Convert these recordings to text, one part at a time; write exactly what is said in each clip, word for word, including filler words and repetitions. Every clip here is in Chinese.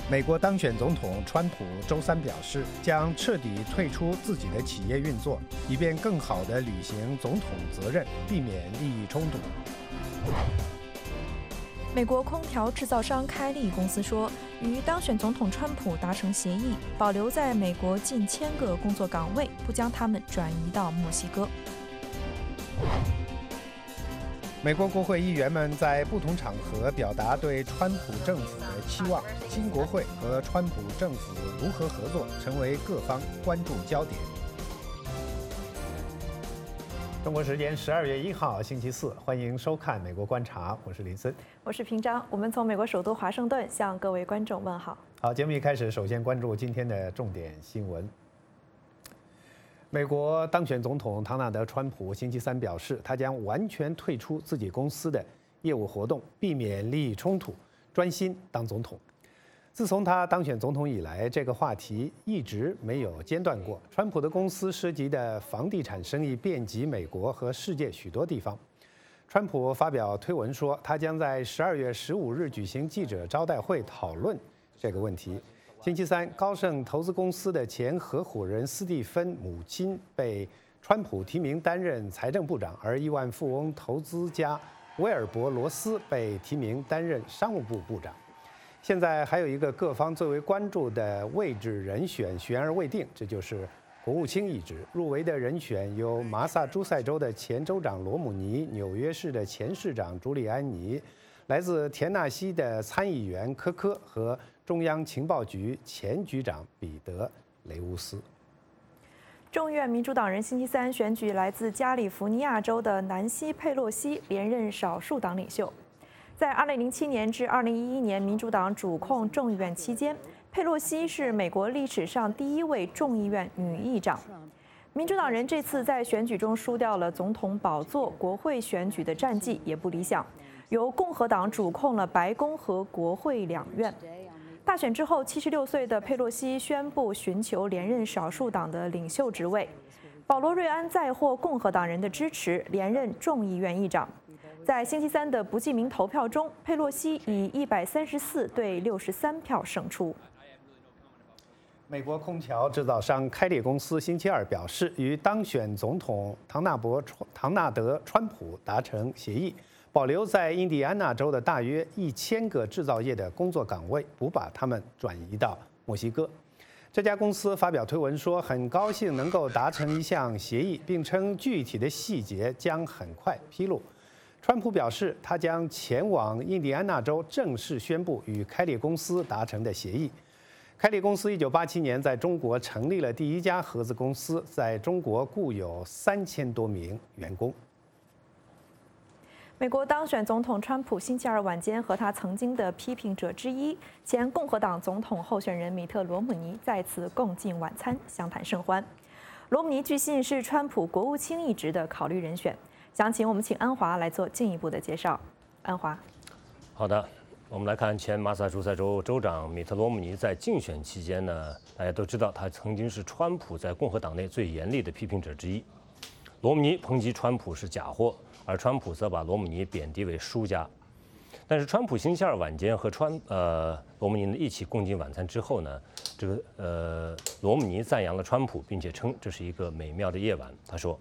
美国当选总统川普周三表示，将彻底退出自己的企业运作，以便更好地履行总统责任，避免利益冲突。 美国空调制造商开利公司说，与当选总统川普达成协议，保留在美国近千个工作岗位，不将他们转移到墨西哥。 美国国会议员们在不同场合表达对川普政府的期望，新国会和川普政府如何合作，成为各方关注焦点。中国时间十二月一号星期四，欢迎收看《美国观察》，我是林森， 我是平章。我们从美国首都华盛顿向各位观众问好。 好，节目一开始，首先关注今天的重点新闻。美国当选总统唐纳德·川普星期三表示，他将完全退出自己公司的业务活动，避免利益冲突，专心当总统。自从他当选总统以来，这个话题一直没有间断过。川普的公司涉及的房地产生意遍及美国和世界许多地方。川普发表推文说，他将在十二月十五日举行记者招待会讨论这个问题。星期三，高盛投资公司的前合伙人斯蒂芬母亲被川普提名担任财政部长，而亿万富翁投资家威尔伯罗斯被提名担任商务部部长。现在还有一个各方最为关注的位置人选悬而未定，这就是国务卿一职。入围的人选有麻萨诸塞州的前州长罗姆尼、纽约市的前市长朱利安尼、来自田纳西的参议员科科和中央情报局前局长彼得·雷乌斯。 众议院民主党人星期三选举来自加利福尼亚州的南希·佩洛西连任少数党领袖。在二零零七年至二零一一年民主党主控众议院期间，佩洛西是美国历史上第一位众议院女议长。民主党人这次在选举中输掉了总统宝座，国会选举的战绩也不理想。由共和党主控了白宫和国会两院。大选之后，七十六岁的佩洛西宣布寻求连任少数党的领袖职位。保罗·瑞安再获共和党人的支持，连任众议院议长。在星期三的不记名投票中，佩洛西以一百三十四对六十三票胜出。 美国空调制造商开利公司星期二表示，与当选总统唐纳伯唐纳德·川普达成协议，保留在印第安纳州的大约一千个制造业的工作岗位，不把他们转移到墨西哥。这家公司发表推文说，很高兴能够达成一项协议，并称具体的细节将很快披露。川普表示，他将前往印第安纳州正式宣布与开利公司达成的协议。开利公司一九八七年在中国成立了第一家合资公司，在中国雇有三千多名员工。 美国当选总统川普星期二晚间和他曾经的批评者之一前共和党总统候选人米特·罗姆尼再次共进晚餐，相谈甚欢。罗姆尼据信是川普国务卿一职的考虑人选。详情我们请安华来做进一步的介绍。安华， 好的，我们来看前马萨诸塞州州长米特·罗姆尼在竞选期间呢，大家都知道他曾经是川普在共和党内最严厉的批评者之一。罗姆尼抨击川普是假货，而川普则把罗姆尼贬低为输家。但是川普星期二晚间和川呃罗姆尼一起共进晚餐之后呢，这个呃罗姆尼赞扬了川普，并且称这是一个美妙的夜晚。他说。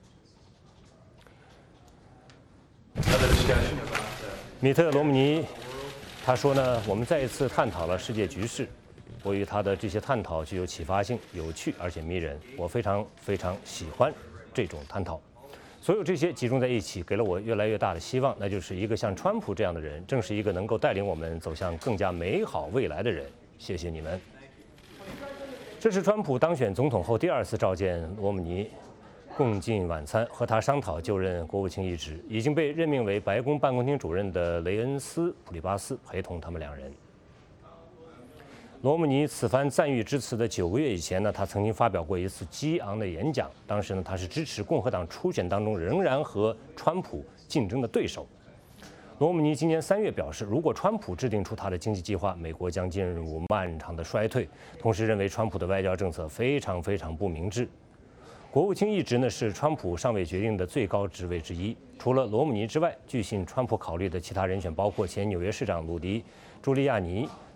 米特·罗姆尼他说呢，我们再一次探讨了世界局势。我与他的这些探讨具有启发性、有趣而且迷人。我非常非常喜欢这种探讨。所有这些集中在一起，给了我越来越大的希望，那就是一个像川普这样的人，正是一个能够带领我们走向更加美好未来的人。谢谢你们。这是川普当选总统后第二次召见罗姆尼。共进晚餐，和他商讨就任国务卿一职。已经被任命为白宫办公厅主任的雷恩斯·普利巴斯陪同他们两人。罗姆尼此番赞誉之词的九个月以前呢，他曾经发表过一次激昂的演讲。当时呢，他是支持共和党初选当中仍然和川普竞争的对手。罗姆尼今年三月表示，如果川普制定出他的经济计划，美国将进入漫长的衰退。同时认为川普的外交政策非常非常不明智。国务卿一职呢是川普尚未决定的最高职位之一。除了罗姆尼之外，据信川普考虑的其他人选包括前纽约市长鲁迪·朱利亚尼、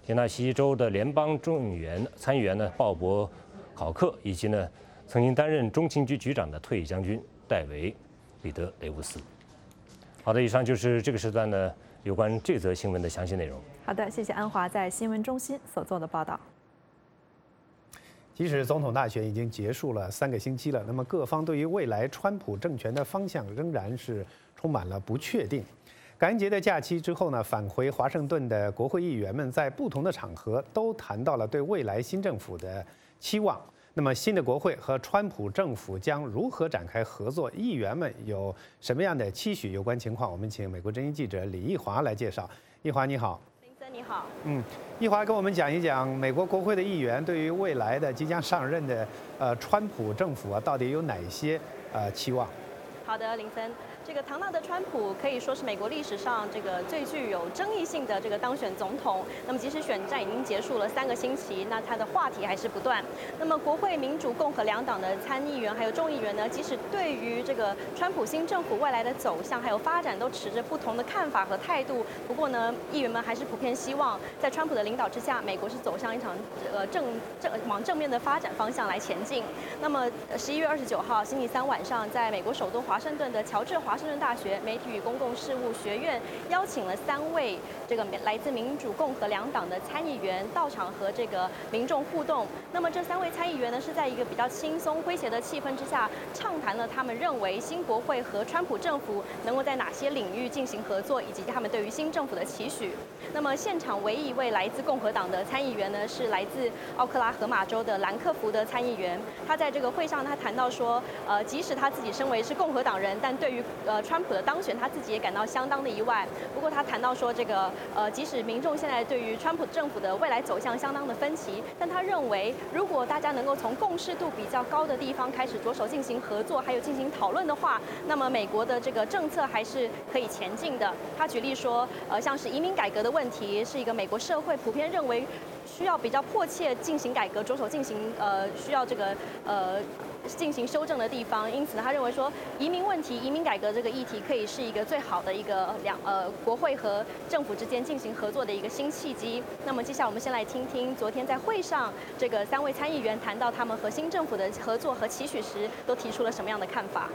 田纳西州的联邦众议员参议员呢鲍勃·考克，以及呢曾经担任中情局局长的退役将军戴维·彼得雷乌斯。好的，以上就是这个时段呢有关这则新闻的详细内容。 好的，谢谢安华在新闻中心所做的报道。 即使总统大选已经结束了三个星期了，那么各方对于未来川普政权的方向仍然是充满了不确定。感恩节的假期之后呢，返回华盛顿的国会议员们在不同的场合都谈到了对未来新政府的期望。那么新的国会和川普政府将如何展开合作？议员们有什么样的期许？有关情况，我们请美国之音记者李义华来介绍。义华你好。 林森你好。 嗯，义华跟我们讲一讲美国国会的议员对于未来的即将上任的呃川普政府啊，到底有哪些呃期望？ 好的，林森。这个唐纳德·川普可以说是美国历史上这个最具有争议性的这个当选总统。那么，即使选战已经结束了三个星期，那他的话题还是不断。那么，国会民主、共和两党的参议员还有众议员呢，即使对于这个川普新政府未来的走向还有发展都持着不同的看法和态度。不过呢，议员们还是普遍希望在川普的领导之下，美国是走向一场呃正正往正面的发展方向来前进。那么，十一月二十九号星期三晚上，在美国首都华盛顿的乔治华。华盛顿大学媒体与公共事务学院邀请了三位这个来自民主、共和两党的参议员到场和这个民众互动。那么这三位参议员呢，是在一个比较轻松诙谐的气氛之下，畅谈了他们认为新国会和川普政府能够在哪些领域进行合作，以及他们对于新政府的期许。那么现场唯一一位来自共和党的参议员呢，是来自奥克拉荷马州的兰克福德参议员。他在这个会上，他谈到说，呃，即使他自己身为是共和党人，但对于呃，川普的当选，他自己也感到相当的意外。不过他谈到说，这个呃，即使民众现在对于川普政府的未来走向相当的分歧，但他认为，如果大家能够从共识度比较高的地方开始着手进行合作，还有进行讨论的话，那么美国的这个政策还是可以前进的。他举例说，呃，像是移民改革的问题，是一个美国社会普遍认为需要比较迫切进行改革，着手进行呃，需要这个呃。进行修正的地方，因此呢，他认为说移民问题、移民改革这个议题可以是一个最好的一个两呃国会和政府之间进行合作的一个新契机。那么接下来我们先来听听昨天在会上这个三位参议员谈到他们和新政府的合作和期许时，都提出了什么样的看法。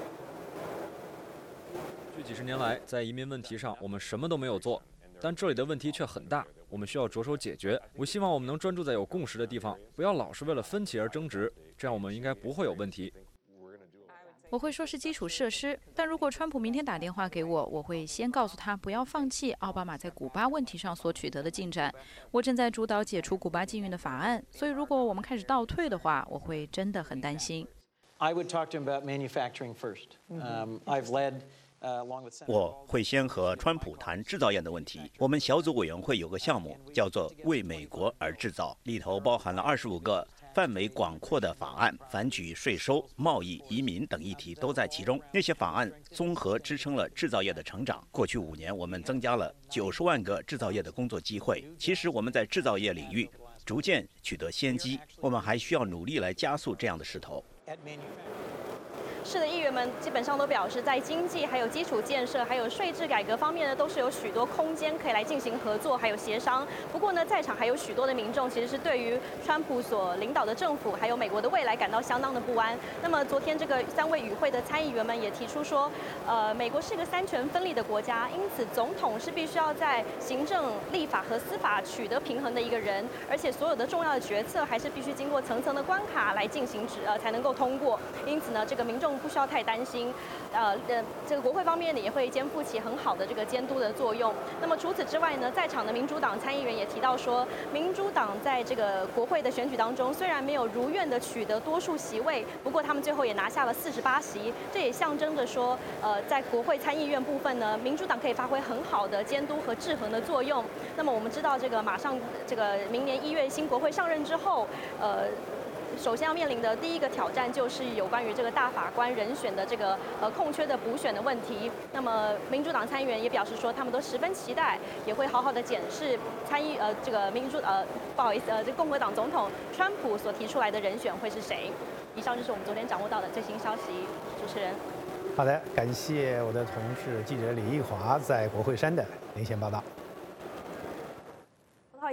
这几十年来，在移民问题上，我们什么都没有做，但这里的问题却很大，我们需要着手解决。我希望我们能专注在有共识的地方，不要老是为了分歧而争执，这样我们应该不会有问题。 我会说是基础设施，但如果川普明天打电话给我，我会先告诉他不要放弃奥巴马在古巴问题上所取得的进展。我正在主导解除古巴禁运的法案，所以如果我们开始倒退的话，我会真的很担心。 I would talk to him about manufacturing first. Um, I've led. 我会先和川普谈制造业的问题。我们小组委员会有个项目叫做“为美国而制造”，里头包含了二十五个范围广阔的法案，反举、税收、贸易、移民等议题都在其中。那些法案综合支撑了制造业的成长。过去五年，我们增加了九十万个制造业的工作机会。其实我们在制造业领域逐渐取得先机，我们还需要努力来加速这样的势头。 是的，议员们基本上都表示，在经济、还有基础建设、还有税制改革方面呢，都是有许多空间可以来进行合作，还有协商。不过呢，在场还有许多的民众其实是对于川普所领导的政府，还有美国的未来感到相当的不安。那么昨天这个三位与会的参议员们也提出说，呃，美国是一个三权分立的国家，因此总统是必须要在行政、立法和司法取得平衡的一个人，而且所有的重要的决策还是必须经过层层的关卡来进行呃才能够通过。因此呢，这个民众不需要太担心，呃呃，这个国会方面呢也会肩负起很好的这个监督的作用。那么除此之外呢，在场的民主党参议员也提到说，民主党在这个国会的选举当中，虽然没有如愿的取得多数席位，不过他们最后也拿下了四十八席，这也象征着说，呃，在国会参议院部分呢，民主党可以发挥很好的监督和制衡的作用。那么我们知道，这个马上这个明年一月新国会上任之后，呃。首先要面临的第一个挑战就是有关于这个大法官人选的这个呃空缺的补选的问题。那么民主党参议员也表示说，他们都十分期待，也会好好的检视参议呃这个民主呃不好意思呃这共和党总统川普所提出来的人选会是谁。以上就是我们昨天掌握到的最新消息。主持人， 好的，感谢我的同事记者李义华在国会山的连线报道。 葡萄牙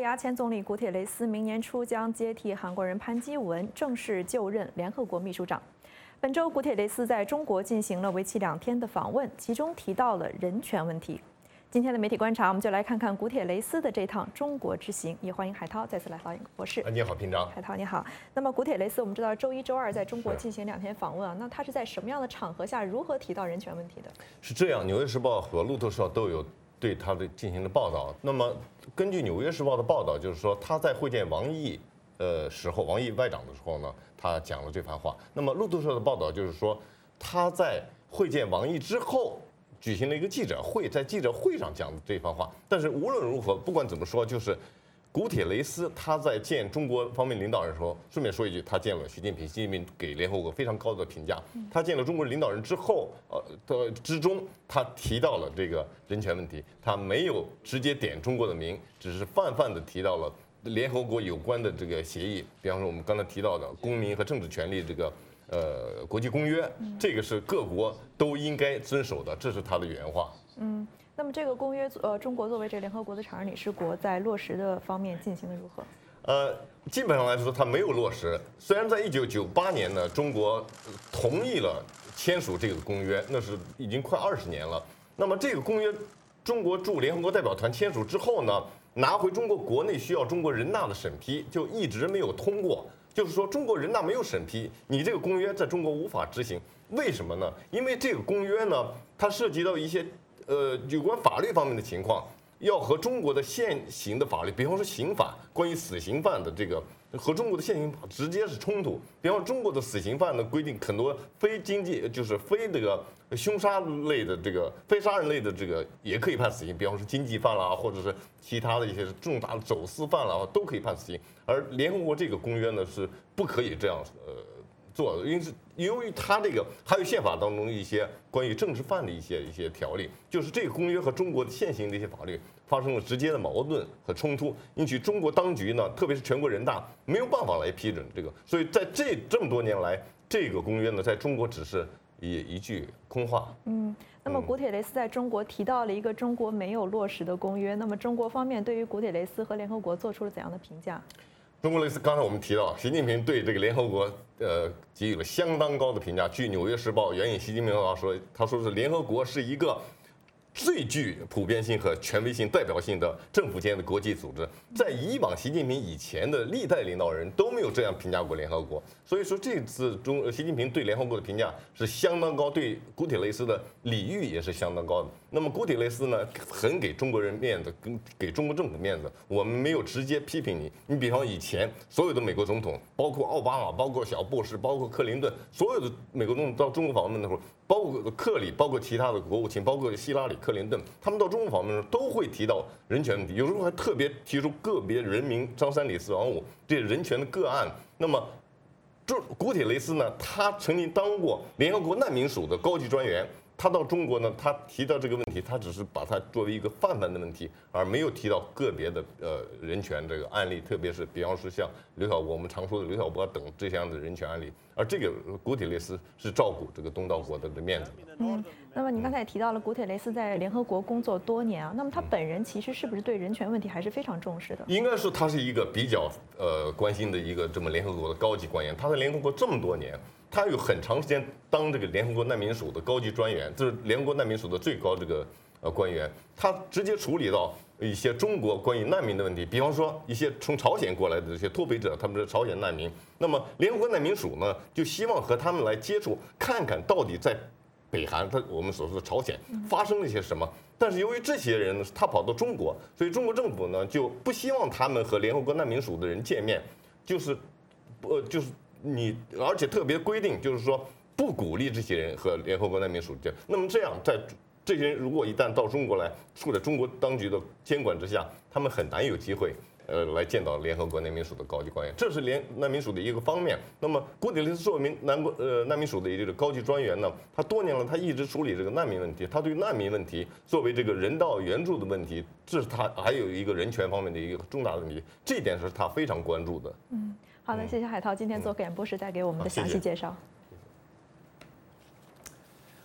牙前总理古铁雷斯明年初将接替韩国人潘基文正式就任联合国秘书长。本周，古铁雷斯在中国进行了为期两天的访问，其中提到了人权问题。今天的媒体观察，我们就来看看古铁雷斯的这趟中国之行。也欢迎海涛再次来到博士。 你好，平常。 海涛你好。那么古铁雷斯，我们知道周一周二在中国进行两天访问啊，那他是在什么样的场合下，如何提到人权问题的？ 是这样，《纽约时报》和路透社都有对他的进行了报道。那么根据《纽约时报》的报道，就是说他在会见王毅呃时候，王毅外长的时候呢，他讲了这番话。那么路透社的报道就是说他在会见王毅之后举行了一个记者会，在记者会上讲的这番话。但是无论如何，不管怎么说，就是古铁雷斯他在见中国方面领导人的时候，顺便说一句，他见了习近平，习近平给联合国非常高的评价。他见了中国领导人之后，呃的之中，他提到了这个人权问题，他没有直接点中国的名，只是泛泛的提到了联合国有关的这个协议，比方说我们刚才提到的公民和政治权利这个。呃，国际公约，这个是各国都应该遵守的，这是他的原话。 嗯，那么这个公约，呃，中国作为这联合国的常任理事国，在落实的方面进行的如何？ 呃，基本上来说，它没有落实。虽然在一九九八年呢，中国同意了签署这个公约，那是已经快二十年了。那么这个公约，中国驻联合国代表团签署之后呢，拿回中国国内需要中国人大的审批，就一直没有通过。就是说，中国人大没有审批，你这个公约在中国无法执行。为什么呢？因为这个公约呢，它涉及到一些呃有关法律方面的情况，要和中国的现行的法律，比方说刑法，关于死刑犯的这个和中国的现行法直接是冲突。比方说，中国的死刑犯呢规定很多非经济，就是非这个凶杀类的这个非杀人类的这个也可以判死刑，比方说经济犯啦，或者是其他的一些重大的走私犯啦，都可以判死刑。而联合国这个公约呢是不可以这样呃做的，因为是由于它这个还有宪法当中一些关于政治犯的一些一些条例，就是这个公约和中国现行的一些法律发生了直接的矛盾和冲突，因此中国当局呢，特别是全国人大没有办法来批准这个，所以在这这么多年来，这个公约呢在中国只是一一句空话。 嗯。那么古铁雷斯在中国提到了一个中国没有落实的公约，那么中国方面对于古铁雷斯和联合国做出了怎样的评价？ 中国类似刚才我们提到，习近平对这个联合国呃给予了相当高的评价。据《纽约时报》援引习近平的话说，他说是联合国是一个最具普遍性和权威性、代表性的政府间的国际组织。在以往习近平以前的历代领导人都没有这样评价过联合国，所以说这次中习近平对联合国的评价是相当高，对古铁雷斯的礼遇也是相当高的。那么古铁雷斯呢，很给中国人面子，跟给中国政府面子。我们没有直接批评你，你比方以前所有的美国总统，包括奥巴马，包括小布什，包括克林顿，所有的美国总统到中国访问的时候，包括克里，包括其他的国务卿，包括希拉里、克林顿，他们到中国访问的时候都会提到人权问题，有时候还特别提出个别人民张三李四王五这些人权的个案。那么，这古铁雷斯呢，他曾经当过联合国难民署的高级专员。他到中国呢，他提到这个问题，他只是把它作为一个泛泛的问题，而没有提到个别的呃人权这个案例，特别是比方说像刘晓波，我们常说的刘晓波等这样的人权案例。而这个古铁雷斯是照顾这个东道国的面子的。 嗯，那么您刚才也提到了古铁雷斯在联合国工作多年啊，那么他本人其实是不是对人权问题还是非常重视的？ 应该说他是一个比较呃关心的一个这么联合国的高级官员，他在联合国这么多年。他有很长时间当这个联合国难民署的高级专员，这是联合国难民署的最高这个呃官员，他直接处理到一些中国关于难民的问题，比方说一些从朝鲜过来的这些脱北者，他们是朝鲜难民。那么联合国难民署呢，就希望和他们来接触，看看到底在北韩，他我们所说的朝鲜发生了些什么。但是由于这些人他跑到中国，所以中国政府呢就不希望他们和联合国难民署的人见面，就是呃就是。你而且特别规定，就是说不鼓励这些人和联合国难民署见。那么这样，在这些人如果一旦到中国来，处在中国当局的监管之下，他们很难有机会，呃，来见到联合国难民署的高级官员。这是联难民署的一个方面。那么古铁雷斯作为难国呃难民署的这个高级专员呢，他多年了，他一直处理这个难民问题。他对难民问题作为这个人道援助的问题，这是他还有一个人权方面的一个重大的问题，这一点是他非常关注的。 嗯。好的，谢谢海涛今天做给演播室带给我们的详细介绍。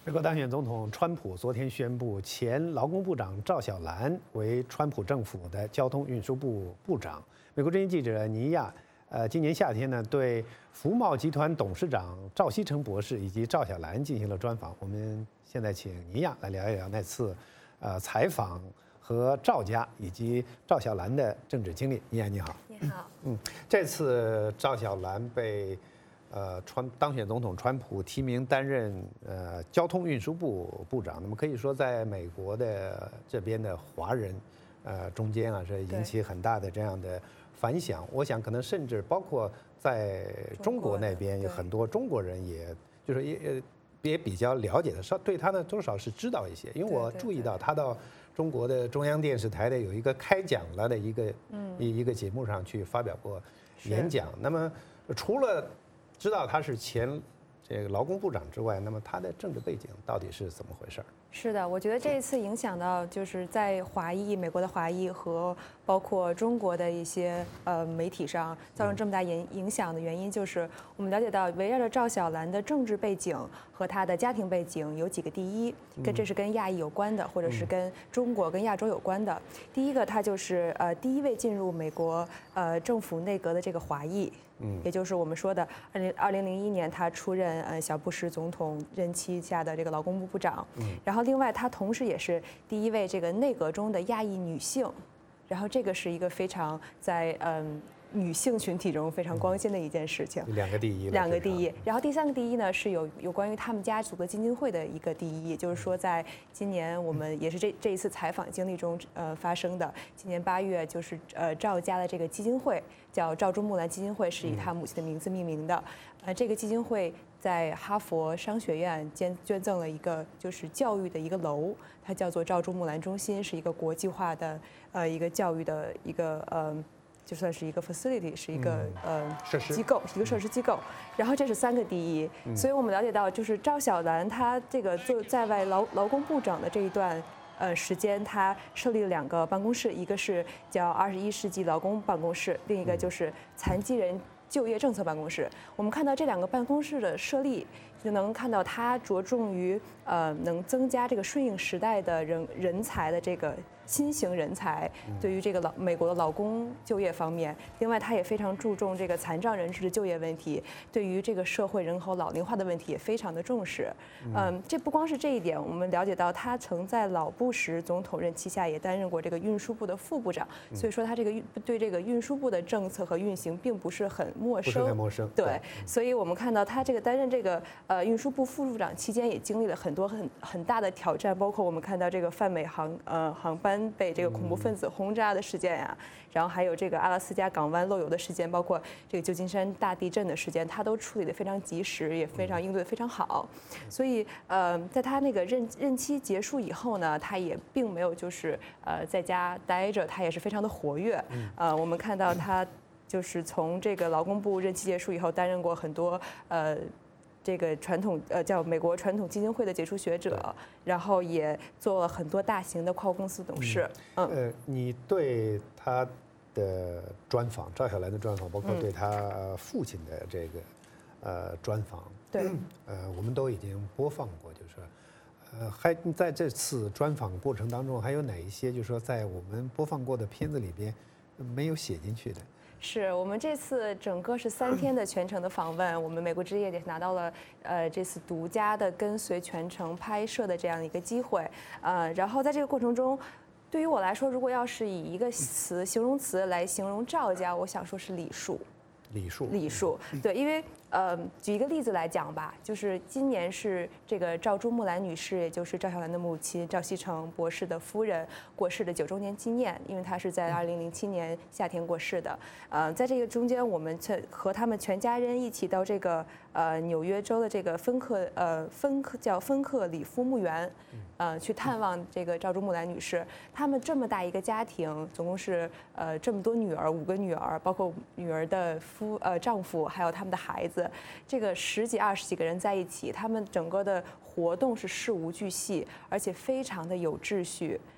美国当选总统川普昨天宣布，前劳工部长赵小兰为川普政府的交通运输部部长。美国之音记者尼亚，呃，今年夏天呢，对福茂集团董事长赵锡成博士以及赵小兰进行了专访。我们现在请尼亚来聊一聊那次，呃，采访和赵家以及赵小兰的政治经历。尼亚你好。 你好。 嗯，这次赵小兰被。呃，川当选总统川普提名担任呃交通运输部部长，那么可以说在美国的这边的华人，呃中间啊是引起很大的这样的反响。我想可能甚至包括在中国那边有很多中国人，也就是也也比较了解的，稍对他呢多少是知道一些，因为我注意到他到中国的中央电视台的有一个开讲了的一个一一个节目上去发表过演讲。那么除了知道他是前这个劳工部长之外，那么他的政治背景到底是怎么回事？ 是的，我觉得这一次影响到就是在华裔、美国的华裔和包括中国的一些呃媒体上造成这么大影影响的原因，就是我们了解到围绕着赵小兰的政治背景和她的家庭背景有几个第一，跟这是跟亚裔有关的，或者是跟中国跟亚洲有关的。第一个，她就是呃第一位进入美国呃政府内阁的这个华裔。嗯，也就是我们说的二零二零零一年，他出任呃小布什总统任期下的这个劳工部部长。嗯，然后另外他同时也是第一位这个内阁中的亚裔女性，然后这个是一个非常在嗯。女性群体中非常光鲜的一件事情， 两个第一， 两个第一。然后第三个第一呢，是有有关于他们家族的基金会的一个第一，也就是说，在今年我们也是这这一次采访经历中呃发生的。今年八月，就是呃赵家的这个基金会叫赵珠木兰基金会，是以他母亲的名字命名的。呃，这个基金会在哈佛商学院捐捐赠了一个就是教育的一个楼，它叫做赵珠木兰中心，是一个国际化的呃一个教育的一个呃。就算是一个 facility， 是一个、嗯、呃机构，一个设施机构。然后这是三个第一，嗯、所以我们了解到，就是赵小兰她这个做在外劳劳工部长的这一段呃时间，她设立了两个办公室，一个是叫二十一世纪劳工办公室，另一个就是残疾人就业政策办公室。我们看到这两个办公室的设立，就能看到它着重于呃能增加这个顺应时代的人人才的这个。新型人才对于这个劳美国的劳工就业方面，另外他也非常注重这个残障人士的就业问题，对于这个社会人口老龄化的问题也非常的重视。嗯，这不光是这一点，我们了解到他曾在老布什总统任期下也担任过这个运输部的副部长，所以说他这个运对这个运输部的政策和运行并不是很陌生。 不是很陌生。 对，所以我们看到他这个担任这个呃运输部副部长期间，也经历了很多很很大的挑战，包括我们看到这个泛美航呃航班。被这个恐怖分子轰炸的事件呀、啊，然后还有这个阿拉斯加港湾漏油的事件，包括这个旧金山大地震的事件，他都处理得非常及时，也非常应对得非常好。所以呃，在他那个任任期结束以后呢，他也并没有就是呃在家待着，他也是非常的活跃。呃，我们看到他就是从这个劳工部任期结束以后，担任过很多呃。这个传统呃叫美国传统基金会的杰出学者，然后也做了很多大型的跨国公司董事。 嗯，呃，你对他的专访，赵小兰的专访，包括对他父亲的这个呃专访， 对， 呃，我们都已经播放过，就是说，呃，还在这次专访过程当中，还有哪一些就是说在我们播放过的片子里边没有写进去的？ 是我们这次整个是三天的全程的访问，我们美国之夜也拿到了呃这次独家的跟随全程拍摄的这样一个机会，呃，然后在这个过程中，对于我来说，如果要是以一个词形容词来形容赵家，我想说是礼数。 礼数， 礼数，对，因为呃，举一个例子来讲吧，就是今年是这个赵珠木兰女士，也就是赵小兰的母亲赵锡成博士的夫人过世的九周年纪念，因为她是在二零零七年夏天过世的。呃，在这个中间，我们全和他们全家人一起到这个呃纽约州的这个芬克呃芬克叫芬克里夫墓园，呃，去探望这个赵珠木兰女士。他们这么大一个家庭，总共是呃这么多女儿，五个女儿，包括女儿的夫呃丈夫，还有他们的孩子，这个十几二十几个人在一起，他们整个的活动是事无巨细，而且非常的有秩序。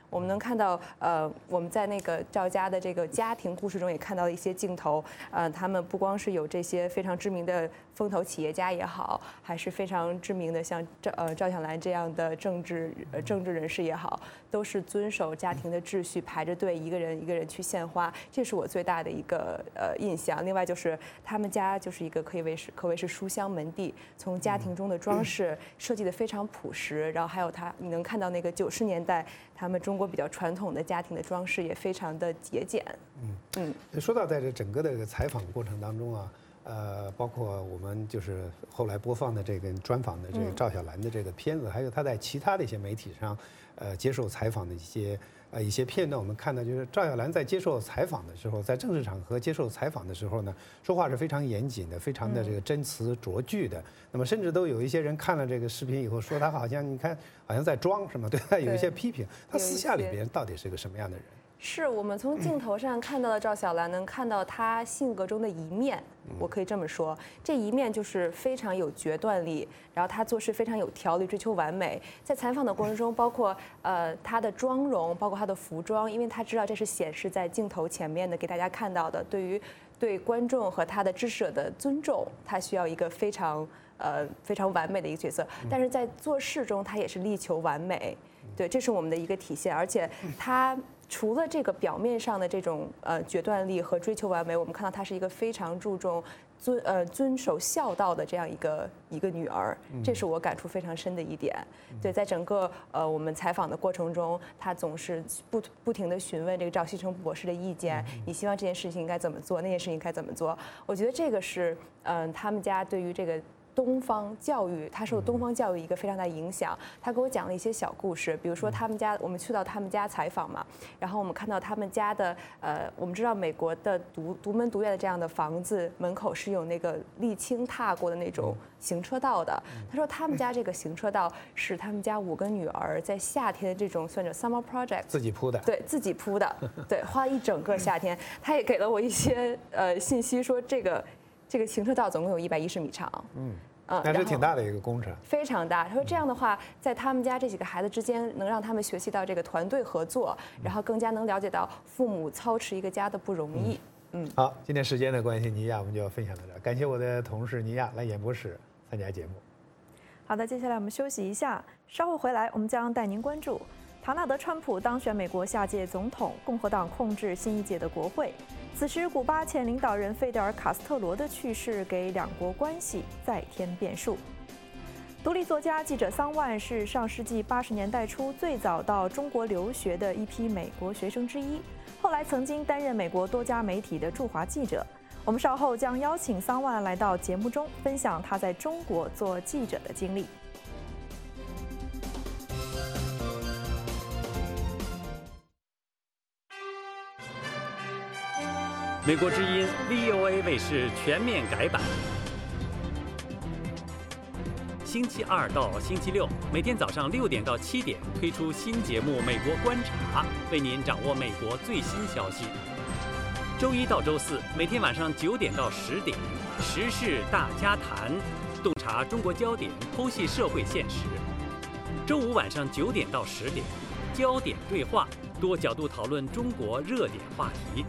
我们能看到，呃，我们在那个赵家的这个家庭故事中也看到了一些镜头，呃，他们不光是有这些非常知名的风投企业家也好，还是非常知名的像赵呃赵小兰这样的政治呃政治人士也好，都是遵守家庭的秩序，排着队一个人一个人去献花，这是我最大的一个呃印象。另外就是他们家就是一个可以为是可谓是书香门第，从家庭中的装饰设计的非常朴实，然后还有他你能看到那个九十年代他们中国比较传统的家庭的装饰也非常的节俭。 嗯嗯，说到在这整个的这个采访过程当中啊。呃，包括我们就是后来播放的这个专访的这个赵小兰的这个片子，还有她在其他的一些媒体上，呃，接受采访的一些呃一些片段，我们看到就是赵小兰在接受采访的时候，在正式场合接受采访的时候呢，说话是非常严谨的，非常的这个真词拙句的。那么甚至都有一些人看了这个视频以后，说她好像你看好像在装什么，对她有一些批评。她私下里边到底是个什么样的人？ 是我们从镜头上看到的赵小兰，能看到她性格中的一面，我可以这么说，这一面就是非常有决断力，然后她做事非常有条理，追求完美。在采访的过程中，包括呃她的妆容，包括她的服装，因为她知道这是显示在镜头前面的，给大家看到的，对于对观众和她的支持者的尊重，她需要一个非常呃非常完美的一个角色。但是在做事中，她也是力求完美，对，这是我们的一个体现，而且她。除了这个表面上的这种呃决断力和追求完美，我们看到她是一个非常注重遵呃遵守孝道的这样一个一个女儿，这是我感触非常深的一点。对，在整个呃我们采访的过程中，她总是不不停地询问这个赵锡成博士的意见，你希望这件事情应该怎么做，那件事情该怎么做？我觉得这个是嗯、呃、他们家对于这个。东方教育，他受东方教育一个非常大的影响。他给我讲了一些小故事，比如说他们家，我们去到他们家采访嘛，然后我们看到他们家的，呃，我们知道美国的独独门独院的这样的房子门口是有那个沥青踏过的那种行车道的。他说他们家这个行车道是他们家五个女儿在夏天这种算着 summer project 自己铺的， 对自己铺的，对，花了一整个夏天。他也给了我一些呃信息，说这个。这个行车道总共有一百一十米长，嗯， 嗯，那是挺大的一个工程， 非常大。他说这样的话，在他们家这几个孩子之间，能让他们学习到这个团队合作，然后更加能了解到父母操持一个家的不容易。嗯， 好，今天时间的关系，倪亚我们就要分享到这儿。感谢我的同事倪亚来演播室参加节目。 好的，接下来我们休息一下，稍后回来我们将带您关注。唐纳德·川普当选美国下届总统，共和党控制新一届的国会。此时，古巴前领导人费德尔·卡斯特罗的去世给两国关系再添变数。独立作家、记者桑万是上世纪八十年代初最早到中国留学的一批美国学生之一，后来曾经担任美国多家媒体的驻华记者。我们稍后将邀请桑万来到节目中，分享他在中国做记者的经历。 美国之音 V O A 卫视全面改版，星期二到星期六每天早上六点到七点推出新节目《美国观察》，为您掌握美国最新消息。周一到周四每天晚上九点到十点，时事大家谈，洞察中国焦点，剖析社会现实。周五晚上九点到十点，焦点对话，多角度讨论中国热点话题。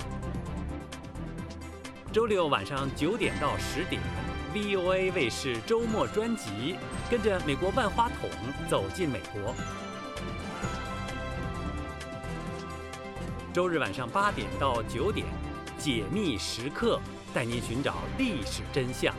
周六晚上九点到十点 ，V O A 卫视周末专辑，跟着美国万花筒走进美国。周日晚上八点到九点，解密时刻，带您寻找历史真相。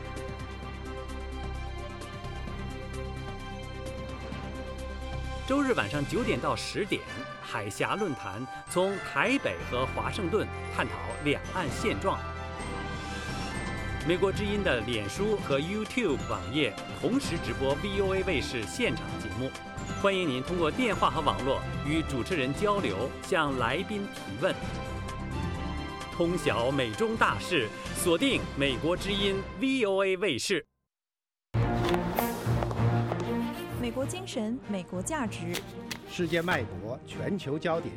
周日晚上九点到十点，海峡论坛从台北和华盛顿探讨两岸现状。美国之音的脸书和 YouTube 网页同时直播 V O A 卫视现场节目，欢迎您通过电话和网络与主持人交流，向来宾提问。通晓美中大事，锁定美国之音 V O A 卫视。 美国精神，美国价值， 世界脉搏，全球焦点。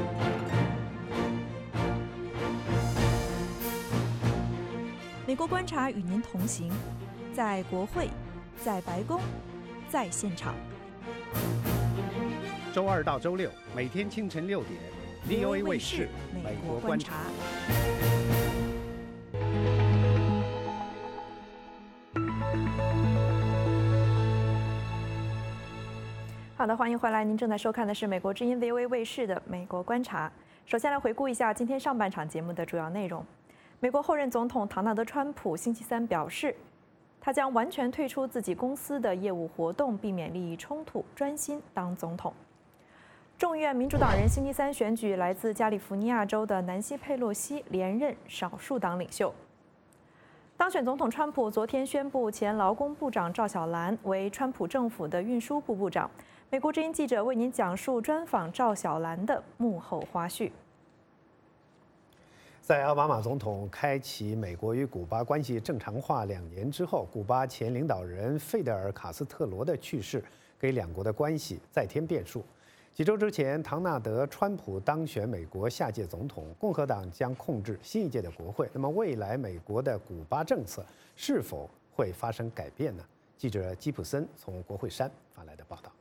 美国观察与您同行，在国会，在白宫，在现场。 周二到周六每天清晨六点 ，V O A 卫视《美国观察》。 好的，欢迎回来。您正在收看的是美国之音 V O A 卫视的《美国观察》。首先来回顾一下今天上半场节目的主要内容。美国后任总统唐纳德·川普星期三表示，他将完全退出自己公司的业务活动，避免利益冲突，专心当总统。众议院民主党人星期三选举来自加利福尼亚州的南希·佩洛西连任少数党领袖。当选总统川普昨天宣布前劳工部长赵小兰为川普政府的运输部部长。美国之音记者为您讲述专访赵小兰的幕后花絮。 在奥巴马总统开启美国与古巴关系正常化两年之后，古巴前领导人费德尔·卡斯特罗的去世给两国的关系再添变数。几周之前，唐纳德·川普当选美国下届总统，共和党将控制新一届的国会。那么，未来美国的古巴政策是否会发生改变呢？记者基普森从国会山发来的报道。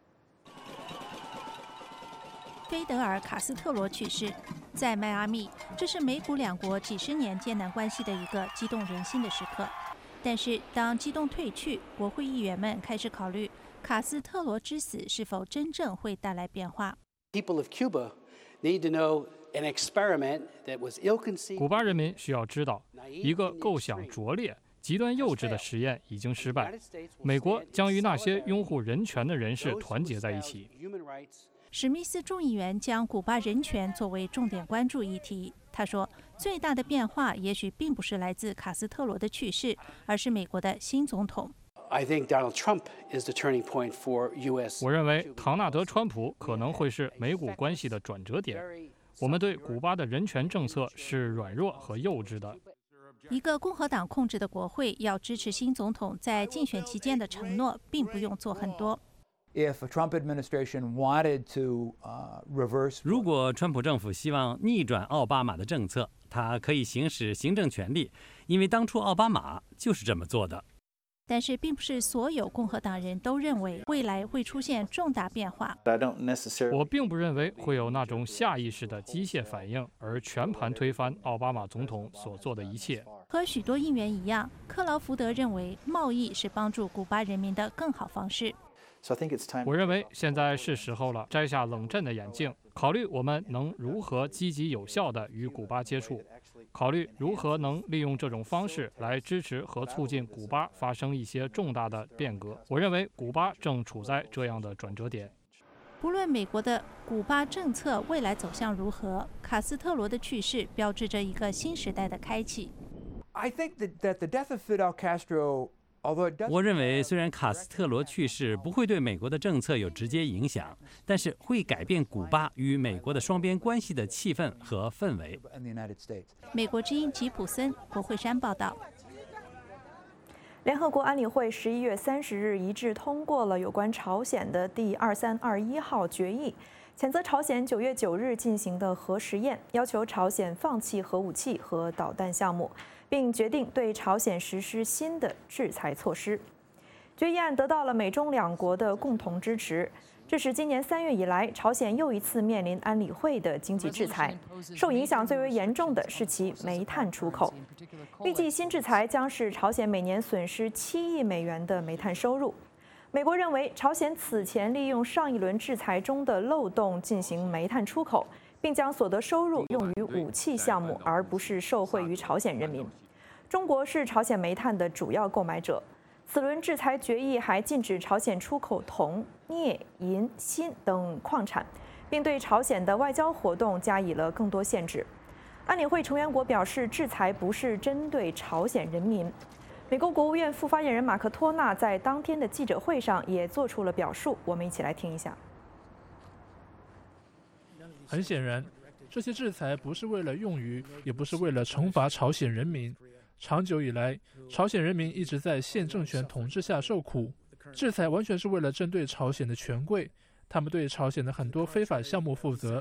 菲德尔·卡斯特罗去世，在迈阿密，这是美古两国几十年艰难关系的一个激动人心的时刻。但是，当激动退去，国会议员们开始考虑卡斯特罗之死是否真正会带来变化。 People of Cuba need to know an experiment that was ill-conceived. 古巴人民需要知道，一个构想拙劣、极端幼稚的实验已经失败。美国将与那些拥护人权的人士团结在一起。 史密斯众议员将古巴人权作为重点关注议题。他说，最大的变化也许并不是来自卡斯特罗的去世，而是美国的新总统。 I think Donald Trump is the turning point for U S. 我认为唐纳德·川普可能会是美古关系的转折点。我们对古巴的人权政策是软弱和幼稚的。 一个共和党控制的国会要支持新总统在竞选期间的承诺，并不用做很多。 If a Trump administration wanted to uh, reverse， 如果川普政府希望逆转奥巴马的政策，他可以行使行政权力，因为当初奥巴马就是这么做的。 但是，并不是所有共和党人都认为未来会出现重大变化。 我并不认为会有那种下意识的机械反应，而全盘推翻奥巴马总统所做的一切。 和许多议员一样，克劳福德认为贸易是帮助古巴人民的更好方式。 我认为现在是时候了，摘下冷战的眼镜，考虑我们能如何积极有效地与古巴接触，考虑如何能利用这种方式来支持和促进古巴发生一些重大的变革。我认为古巴正处在这样的转折点。 不论美国的古巴政策未来走向如何，卡斯特罗的去世标志着一个新时代的开启。 I think that, that the death of Fidel Castro 我认为，虽然卡斯特罗去世不会对美国的政策有直接影响，但是会改变古巴与美国的双边关系的气氛和氛围。 美国之音吉普森国会山报道。 联合国安理会十一月三十日一致通过了有关朝鲜的第二三二一号决议，谴责朝鲜九月九日进行的核实验，要求朝鲜放弃核武器和导弹项目，并决定对朝鲜实施新的制裁措施。决议案得到了美中两国的共同支持，这使今年三月以来，朝鲜又一次面临安理会的经济制裁。受影响最为严重的是其煤炭出口。预计新制裁将使朝鲜每年损失七亿美元的煤炭收入。美国认为，朝鲜此前利用上一轮制裁中的漏洞进行煤炭出口，并将所得收入用于武器项目，而不是受惠于朝鲜人民。中国是朝鲜煤炭的主要购买者。此轮制裁决议还禁止朝鲜出口铜、镍、银、锌等矿产，并对朝鲜的外交活动加以了更多限制。安理会成员国表示，制裁不是针对朝鲜人民。美国国务院副发言人马克托纳在当天的记者会上也做出了表述，我们一起来听一下。 很显然，这些制裁不是为了用于，也不是为了惩罚朝鲜人民。长久以来，朝鲜人民一直在现政权统治下受苦。制裁完全是为了针对朝鲜的权贵，他们对朝鲜的很多非法项目负责。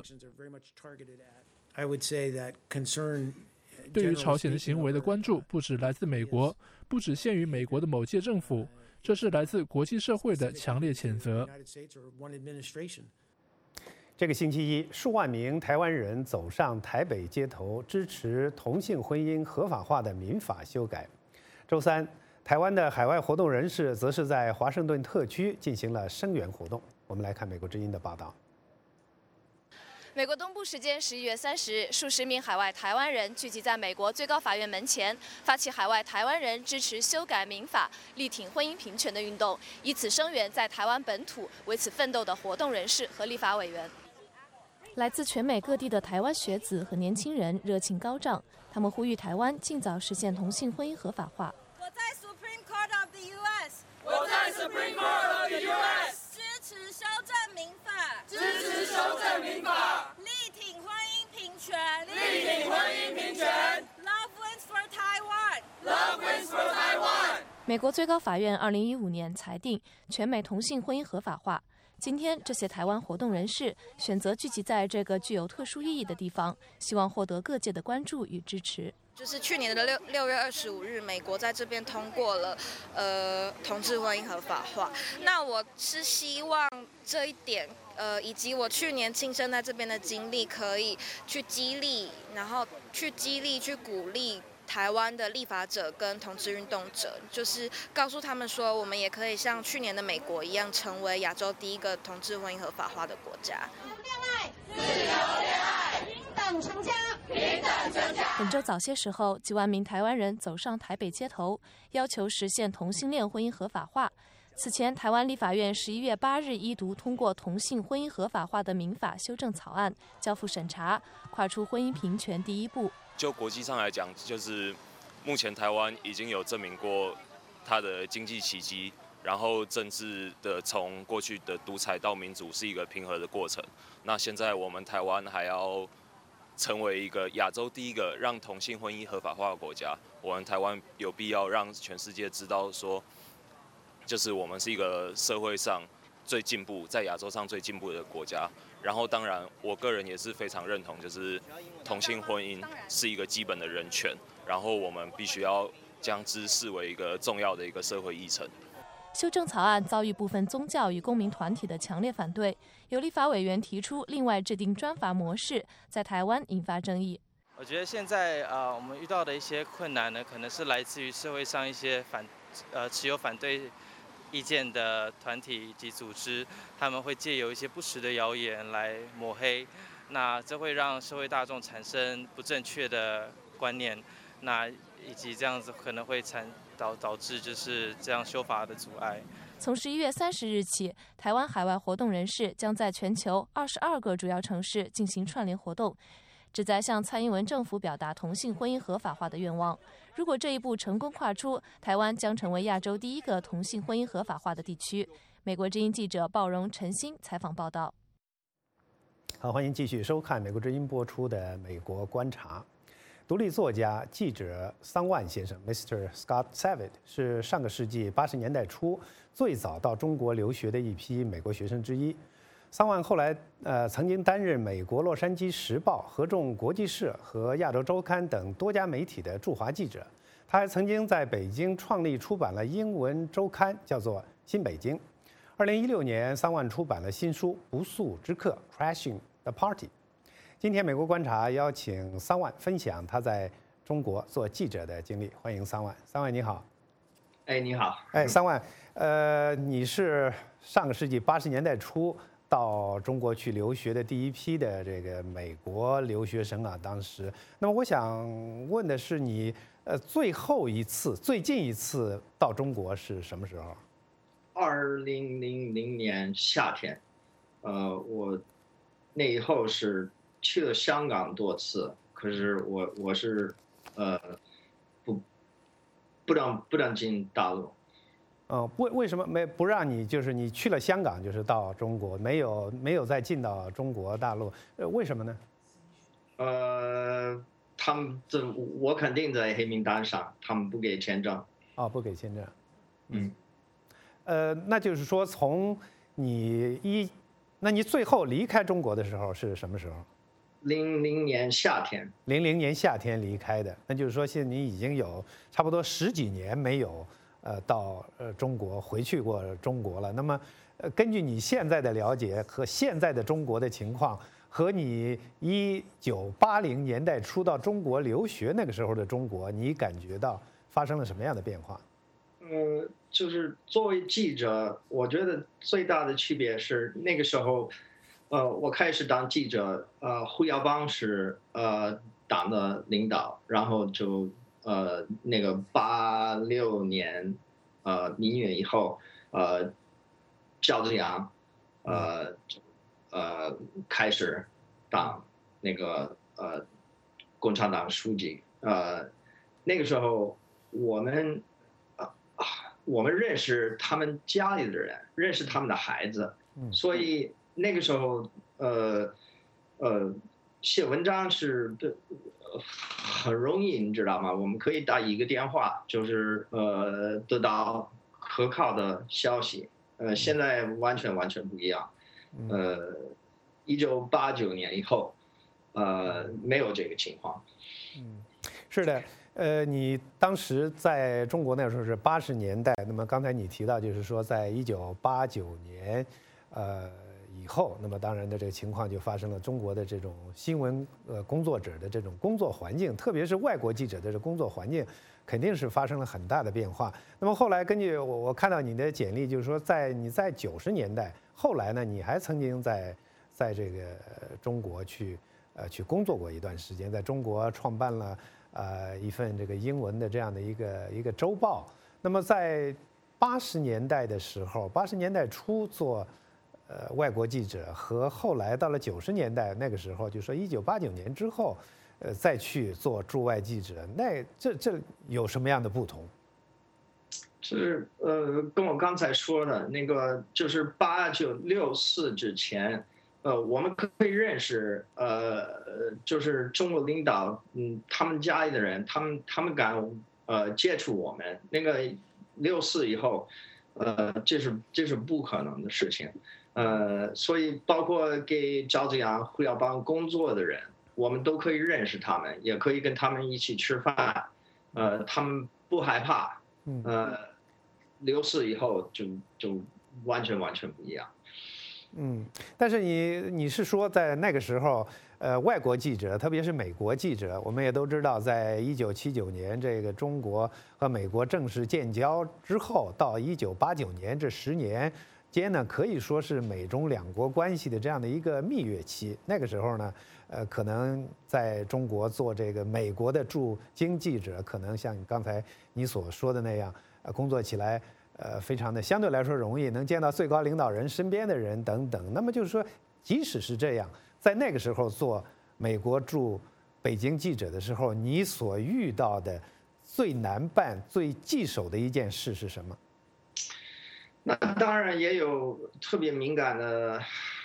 对于朝鲜的行为的关注不只来自美国，不只限于美国的某届政府，这是来自国际社会的强烈谴责。 这个星期一，数万名台湾人走上台北街头，支持同性婚姻合法化的民法修改。周三，台湾的海外活动人士则是在华盛顿特区进行了声援活动。我们来看美国之音的报道。 美国东部时间十一月三十日，数十名海外台湾人聚集在美国最高法院门前，发起海外台湾人支持修改民法、力挺婚姻平权的运动，以此声援在台湾本土为此奋斗的活动人士和立法委员。来自全美各地的台湾学子和年轻人热情高涨，他们呼吁台湾尽早实现同性婚姻合法化。 我在 Supreme Court of the U S， 我在 Supreme Court of the U S， 支持修正民法，支持修正民法，力挺婚姻平权，力挺婚姻平权 ，Love wins for Taiwan，Love wins for Taiwan。 美国最高法院二零一五年裁定全美同性婚姻合法化。今天，这些台湾活动人士选择聚集在这个具有特殊意义的地方，希望获得各界的关注与支持。 就是去年的六六月二十五日，美国在这边通过了呃同志婚姻合法化。那我是希望这一点，呃，以及我去年亲身在这边的经历，可以去激励，然后去激励、去鼓励台湾的立法者跟同志运动者，就是告诉他们说，我们也可以像去年的美国一样，成为亚洲第一个同志婚姻合法化的国家。 自由恋爱，平等成家，平等成家。 本周早些时候，几万名台湾人走上台北街头，要求实现同性恋婚姻合法化。此前，台湾立法院十一月八日一读通过同性婚姻合法化的民法修正草案，交付审查，跨出婚姻平权第一步。 就国际上来讲，就是目前台湾已经有证明过它的经济奇迹，然后政治的从过去的独裁到民主是一个平和的过程。那现在我们台湾还要成为一个亚洲第一个让同性婚姻合法化的国家，我们台湾有必要让全世界知道说，就是我们是一个社会上最进步，在亚洲上最进步的国家。然后，当然，我个人也是非常认同，就是同性婚姻是一个基本的人权，然后我们必须要将之视为一个重要的一个社会议程。 修正草案遭遇部分宗教与公民团体的强烈反对，有立法委员提出另外制定专法模式，在台湾引发争议。 我觉得现在呃我们遇到的一些困难呢，可能是来自于社会上一些反呃持有反对意见的团体以及组织，他们会借由一些不实的谣言来抹黑，那这会让社会大众产生不正确的观念，那以及这样子可能会产导导致就是这样修法的阻碍。 从十一月三十日起，台湾海外活动人士将在全球二十二个主要城市进行串联活动，旨在向蔡英文政府表达同性婚姻合法化的愿望。如果这一步成功跨出，台湾将成为亚洲第一个同性婚姻合法化的地区。美国之音记者鲍荣、陈欣采访报道。 好，欢迎继续收看美国之音播出的《美国观察》。独立作家、记者桑万先生 ，Mister Scott Savitt 是上个世纪八十年代初最早到中国留学的一批美国学生之一。桑万后来呃曾经担任美国《洛杉矶时报》、合众国际社和《亚洲周刊》等多家媒体的驻华记者。他还曾经在北京创立出版了英文周刊，叫做《新北京》。二零一六年，桑万出版了新书《不速之客 Crashing the Party》。今天，美国观察邀请桑万分享他在中国做记者的经历。欢迎桑万，桑万你好。 哎，你好。 哎，桑万，呃，你是上个世纪八十年代初到中国去留学的第一批的这个美国留学生啊，当时。那么我想问的是你，呃，最后一次、最近一次到中国是什么时候？ 二零零零年夏天，呃，我那以后是去了香港多次，可是我我是呃不不让不让进大陆。 嗯，为为什么没不让你？就是你去了香港，就是到中国，没有没有再进到中国大陆，呃，为什么呢？ 呃，他们这我肯定在黑名单上，他们不给签证。 哦，不给签证。 嗯。 呃，那就是说，从你一，那你最后离开中国的时候是什么时候？ 零零年夏天。 零零年夏天离开的，那就是说，现在你已经有差不多十几年没有。 呃到呃中国回去过中国了。那么，呃，根据你现在的了解和现在的中国的情况，和你一九八零年代初到中国留学那个时候的中国，你感觉到发生了什么样的变化？ 呃，就是作为记者，我觉得最大的区别是那个时候，呃，我开始当记者，呃，胡耀邦是呃党的领导，然后就呃那个八六年，呃民运以后，呃，赵紫阳，呃呃开始当那个呃共产党书记，呃那个时候我们。我们认识他们家里的人，认识他们的孩子，所以那个时候，呃，呃，写文章是很容易，你知道吗？我们可以打一个电话，就是呃得到可靠的消息。呃，现在完全完全不一样。呃，一九八九年以后，呃，没有这个情况。 嗯，是的。呃，你当时在中国那时候是八十年代，那么刚才你提到就是说，在一九八九年，呃以后，那么当然的这个情况就发生了，中国的这种新闻呃工作者的这种工作环境，特别是外国记者的这工作环境，肯定是发生了很大的变化。那么后来根据我我看到你的简历，就是说在你在九十年代，后来呢，你还曾经在在这个中国去呃去工作过一段时间，在中国创办了。呃，一份这个英文的这样的一个一个周报。那么在八十年代的时候，八十年代初做呃外国记者，和后来到了九十年代那个时候，就说一九八九年之后，呃再去做驻外记者，那这这有什么样的不同？ 是呃，跟我刚才说的那个，就是八九六四之前。呃，我们可以认识，呃，就是中国领导，嗯，他们家里的人，他们他们敢呃接触我们。那个六四以后，呃，这是这是不可能的事情，呃，所以包括给赵紫阳、胡耀邦工作的人，我们都可以认识他们，也可以跟他们一起吃饭，呃，他们不害怕，呃，六四以后就就完全完全不一样。 嗯，但是你你是说在那个时候，呃，外国记者，特别是美国记者，我们也都知道，在一九七九年这个中国和美国正式建交之后，到一九八九年这十年间呢，可以说是美中两国关系的这样的一个蜜月期。那个时候呢，呃，可能在中国做这个美国的驻京记者，可能像刚才你所说的那样，呃，工作起来。呃，非常的相对来说容易，能见到最高领导人身边的人等等。那么就是说，即使是这样，在那个时候做美国驻北京记者的时候，你所遇到的最难办、最棘手的一件事是什么？ 那当然也有特别敏感的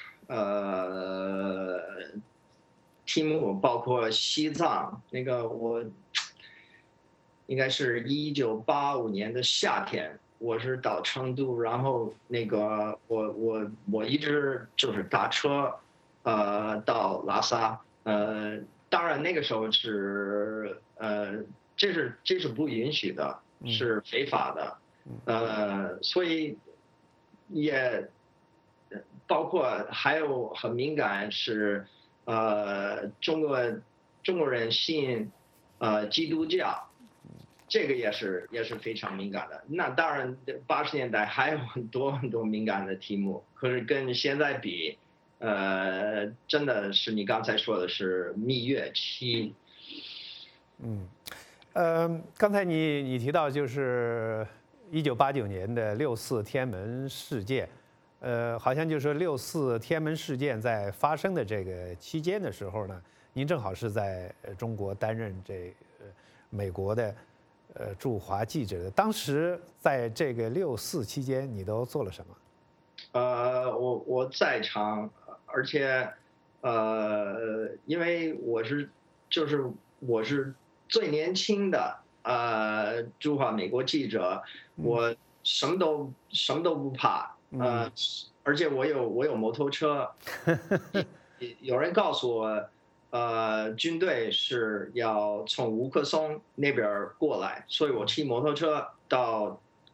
呃题目，包括西藏那个，我应该是一九八五年的夏天。我是到成都，然后那个我我我一直就是打车，呃，到拉萨，呃，当然那个时候是呃，这是这是不允许的，是非法的，呃，所以也包括还有很敏感是呃，中国中国人信呃基督教。这个也是也是非常敏感的。那当然，八十年代还有很多很多敏感的题目，可是跟现在比，呃，真的是你刚才说的是蜜月期。 嗯，呃，刚才你你提到就是一九八九年的六四天安门事件，呃，好像就是说六四天安门事件在发生的这个期间的时候呢，您正好是在中国担任这呃美国的。呃，驻华记者的，当时在这个六四期间，你都做了什么？ 呃，我我在场，而且，呃，因为我是就是我是最年轻的呃驻华美国记者，我什么都什么都不怕，呃，而且我有我有摩托车，有人告诉我。呃，军队是要从吴克松那边过来，所以我骑摩托车到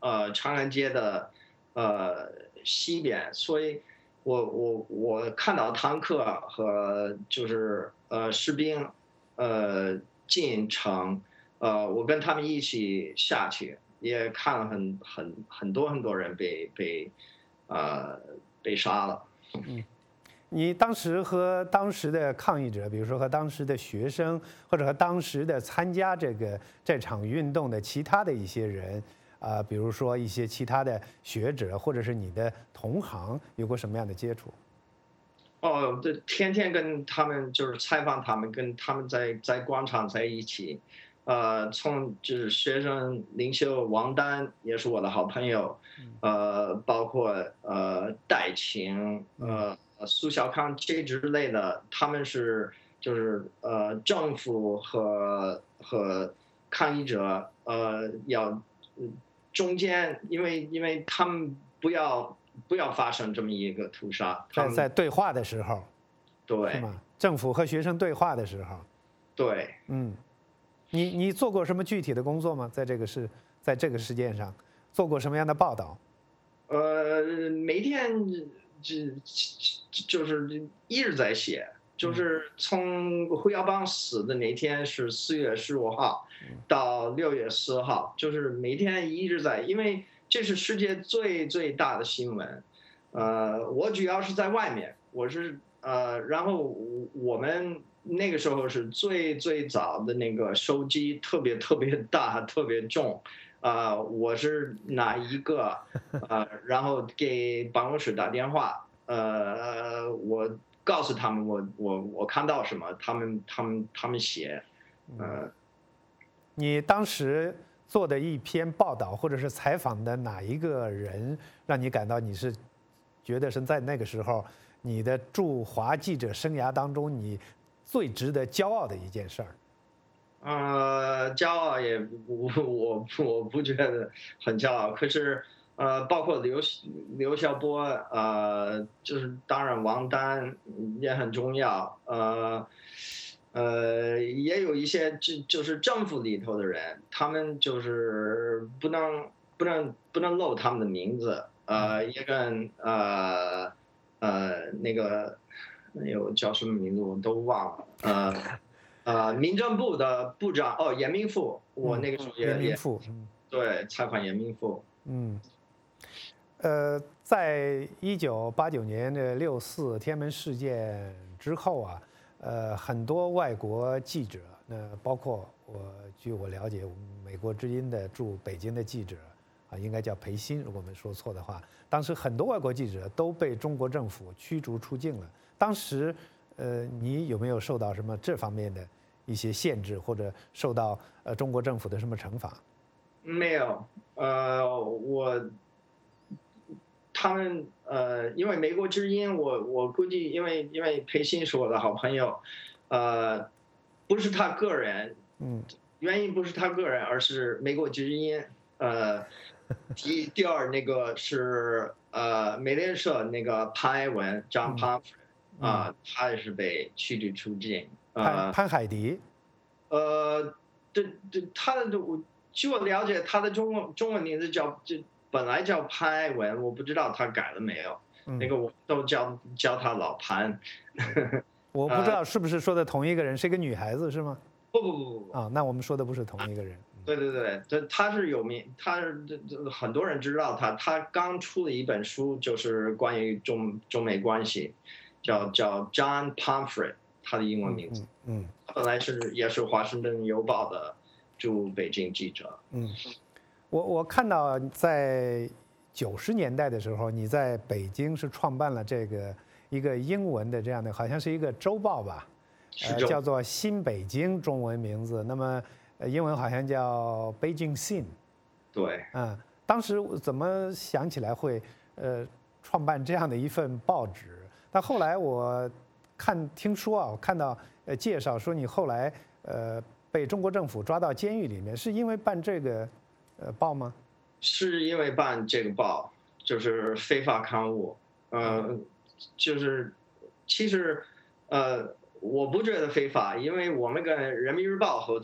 呃长安街的呃西边，所以我我我看到坦克和就是呃士兵呃进城，呃我跟他们一起下去，也看了很很很多很多人被被呃被杀了。 嗯。你当时和当时的抗议者，比如说和当时的学生，或者和当时的参加这个这场运动的其他的一些人，啊、呃，比如说一些其他的学者，或者是你的同行，有过什么样的接触？ 哦，对，天天跟他们就是采访他们，跟他们在在广场在一起，呃，从就是学生领袖王丹也是我的好朋友，呃，包括呃戴晴，呃。苏小康这之类的，他们是就是呃政府和和抗议者呃要中间，因为因为他们不要不要发生这么一个屠杀， 在在对话的时候， 对， 是吗？政府和学生对话的时候， 对， 嗯，你你做过什么具体的工作吗？在这个事在这个事件上做过什么样的报道？ 呃，每天。这就是一直在写，就是从胡耀邦死的那天是四月十五号，到六月四号，就是每天一直在，因为这是世界最最大的新闻。呃，我主要是在外面，我是呃，然后我们那个时候是最最早的那个手机，特别特别大，特别重。啊、呃，我是哪一个？呃，然后给办公室打电话，呃，我告诉他们我我我看到什么，他们他们他们写，呃， 你当时做的一篇报道或者是采访的哪一个人，让你感到你是觉得是在那个时候你的驻华记者生涯当中你最值得骄傲的一件事儿？ 呃，骄傲也我我我不觉得很骄傲，可是呃，包括刘刘晓波，呃，就是当然王丹也很重要，呃呃，也有一些就就是政府里头的人，他们就是不能不能不能漏他们的名字，呃，也跟呃呃那个那有叫什么名字我都忘了，呃。呃，民政部的部长哦，严明富，我那个时候也、 严明富， 对，采访严明富。 嗯，呃，在一九八九年的六四天安门事件之后啊，呃，很多外国记者，那包括我，据我了解，美国之音的驻北京的记者啊，应该叫裴鑫，如果没说错的话，当时很多外国记者都被中国政府驱逐出境了。当时，呃，你有没有受到什么这方面的一些限制，或者受到呃中国政府的什么惩罚？ 没有，呃，我他们呃，因为美国之音，我我估计，因为因为裴鑫是我的好朋友，呃，不是他个人， 嗯， 原因不是他个人，而是美国之音，呃，第第二那个是呃美联社那个潘艾文 John Pumphrey。啊、呃，他也是被驱逐出境。 潘潘海迪， 呃，对对，他的我据我了解，他的中文中文名字叫就本来叫潘艾文，我不知道他改了没有。嗯、那个我都叫叫他老潘。 我不知道是不是说的同一个人，是一个女孩子是吗？ 不不不不啊，那我们说的不是同一个人。 对对对，这他是有名，他是这这很多人知道他，他刚出了一本书，就是关于中中美关系。叫叫 John Pumphrey， 他的英文名字。 嗯，嗯他本来是也是华盛顿邮报的驻北京记者。 嗯，我我看到在九十年代的时候，你在北京是创办了这个一个英文的这样的，好像是一个周报吧，呃，叫做《新北京》，中文名字。那么呃英文好像叫 Beijing Sin。 对。 嗯，当时怎么想起来会呃创办这样的一份报纸？但后来我看听说啊，我看到呃介绍说你后来呃被中国政府抓到监狱里面，是因为办这个呃报吗？ 是因为办这个报，就是非法刊物，呃，就是其实呃我不觉得非法，因为我们跟人民日报合作，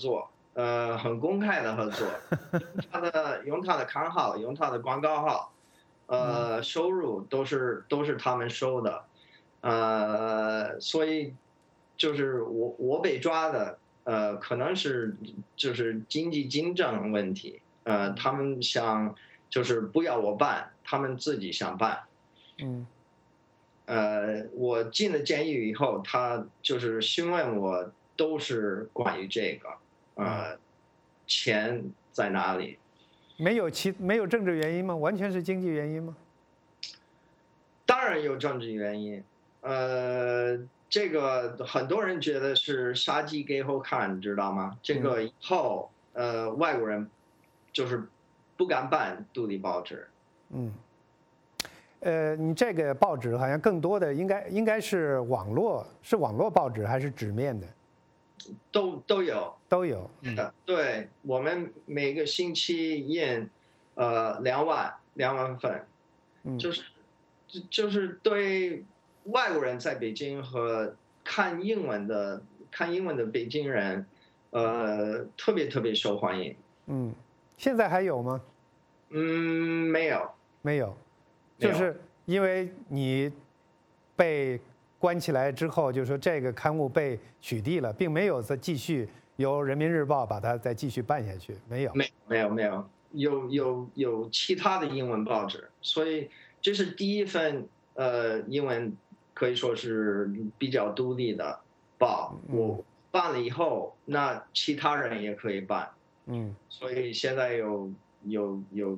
呃，很公开的合作，用他的用他的刊号，用他的广告号，呃，收入都是都是他们收的，呃，所以就是我我被抓的，呃，可能是就是经济竞争问题，呃，他们想就是不要我办，他们自己想办， 嗯。 呃，我进了监狱以后，他就是询问我，都是关于这个，呃，钱在哪里？ 没有其没有政治原因吗？完全是经济原因吗？ 当然有政治原因，呃，这个很多人觉得是杀鸡给猴看，你知道吗？这个以后，呃，外国人就是不敢办独立报纸。 嗯。呃，你这个报纸好像更多的应该应该是网络，是网络报纸还是纸面的？ 都都有都有。 嗯，对，我们每个星期印，呃，两万两万份， 嗯， 就是就是对外国人在北京和看英文的看英文的北京人，呃，特别特别受欢迎。 嗯，现在还有吗？ 嗯，没有， 没有。就是因为你被关起来之后，就是说这个刊物被取缔了，并没有再继续由人民日报把它再继续办下去，没有。 没没有没有，有有有其他的英文报纸，所以这是第一份呃英文可以说是比较独立的报。我办了以后，那其他人也可以办。 嗯， 所以现在有有有